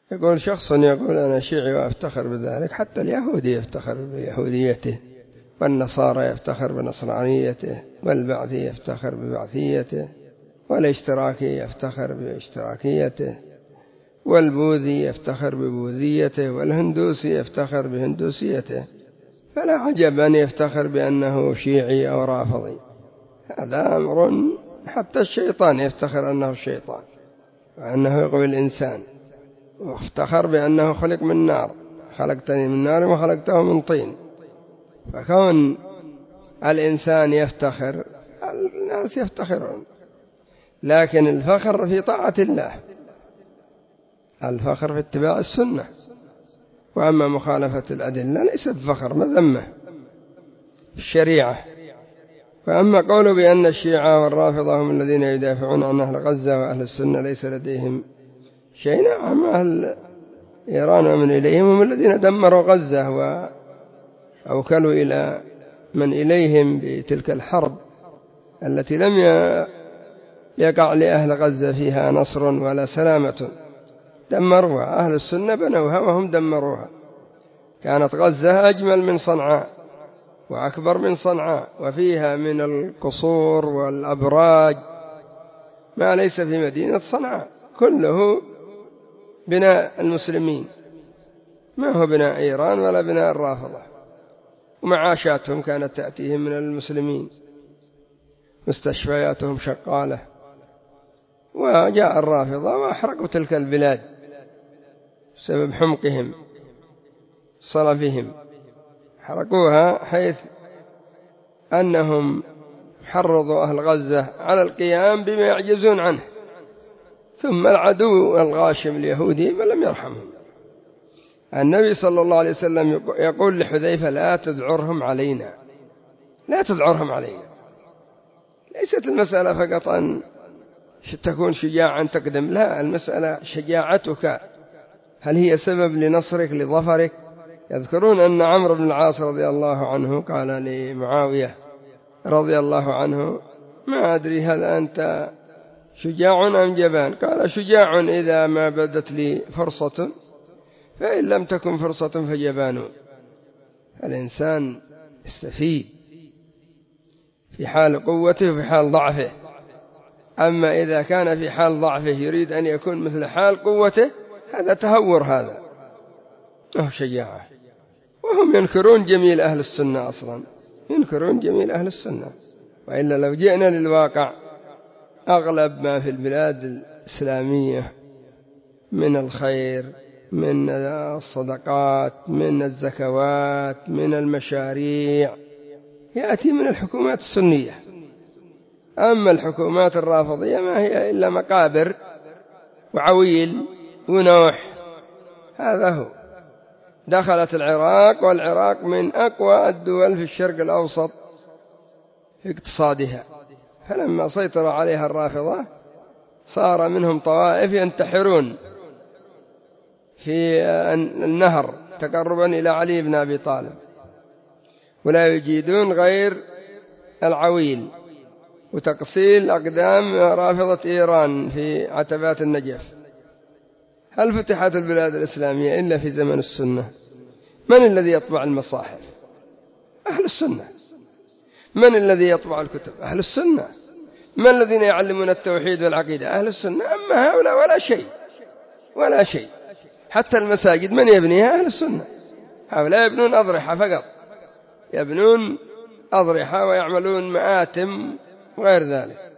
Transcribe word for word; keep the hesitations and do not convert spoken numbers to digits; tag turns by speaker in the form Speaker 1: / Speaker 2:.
Speaker 1: يقول شخص يقول أنا شيعي وأفتخر بذلك، حتى اليهودي يفتخر بيهوديته، والنصارى يفتخر بنصرانيته، والبعثي يفتخر ببعثيته، والاشتراكي يفتخر باشتراكيته، والبوذي يفتخر ببوذيته، والهندوسي يفتخر بهندوسيته، فلا عجب أن يفتخر بأنه شيعي أو رافضي. هذا أمر حتى الشيطان يفتخر أنه شيطان وأنه يغوي الإنسان، وافتخر بأنه خلق من نار، خلقتني من نار وخلقته من طين. فكون الإنسان يفتخر، الناس يفتخرون، لكن الفخر في طاعة الله، الفخر في اتباع السنة. وأما مخالفة الأدلة ليس بفخر، مذمة الشريعة. وأما قوله بأن الشيعة والرافضة هم الذين يدافعون عن أهل غزة وأهل السنة ليس لديهم شيء، نعم، أهل إيران ومن إليهم هم الذين دمروا غزة وأوكلوا إلى من إليهم بتلك الحرب التي لم يقع لأهل غزة فيها نصر ولا سلامة، دمروها. أهل السنة بنوها وهم دمروها. كانت غزة أجمل من صنعاء وأكبر من صنعاء، وفيها من القصور والأبراج ما ليس في مدينة صنعاء، كله بناء المسلمين، ما هو بناء إيران ولا بناء الرافضة. ومعاشاتهم كانت تأتيهم من المسلمين، مستشفياتهم شغالة. وجاء الرافضة وأحرقوا تلك البلاد بسبب حمقهم صلفهم، حرقوها حيث أنهم حرضوا أهل غزة على القيام بما يعجزون عنه. ثم العدو الغاشم اليهودي ما لم يرحمهم. النبي صلى الله عليه وسلم يقول لحذيفة لا تذعرهم علينا، لا تذعرهم علينا. ليست المسألة فقط أن تكون شجاعا تقدم، لا، المسألة شجاعتك هل هي سبب لنصرك لظفرك؟ يذكرون أن عمرو بن العاص رضي الله عنه قال لمعاوية رضي الله عنه ما أدري هل أنت شجاع أم جبان؟ قال شجاع إذا ما بدت لي فرصة، فإن لم تكن فرصة فجبان. الإنسان يستفيد في حال قوته وفي حال ضعفه. أما إذا كان في حال ضعفه يريد أن يكون مثل حال قوته، هذا تهور، هذا أو شجاعة. وهم ينكرون جميل أهل السنة أصلا، ينكرون جميل أهل السنة. وإلا لو جئنا للواقع، أغلب ما في البلاد الإسلامية من الخير، من الصدقات، من الزكوات، من المشاريع، يأتي من الحكومات السنية. أما الحكومات الرافضية ما هي إلا مقابر وعويل ونوح. هذا هو. دخلت العراق، والعراق من أقوى الدول في الشرق الأوسط في اقتصادها، فلما سيطر عليها الرافضة صار منهم طوائف ينتحرون في النهر تقربا إلى علي بن أبي طالب، ولا يجيدون غير العويل وتقصيل أقدام رافضة إيران في عتبات النجف. هل فتحت البلاد الإسلامية إلا في زمن السنة؟ من الذي يطبع المصاحف؟ أهل السنة. من الذي يطبع الكتب؟ أهل السنة. من الذين يعلمون التوحيد والعقيدة؟ أهل السنة. أما هؤلاء ولا شيء، ولا شيء. حتى المساجد من يبنيها؟ أهل السنة. هؤلاء يبنون أضرحة فقط، يبنون أضرحة ويعملون مآتم وغير ذلك.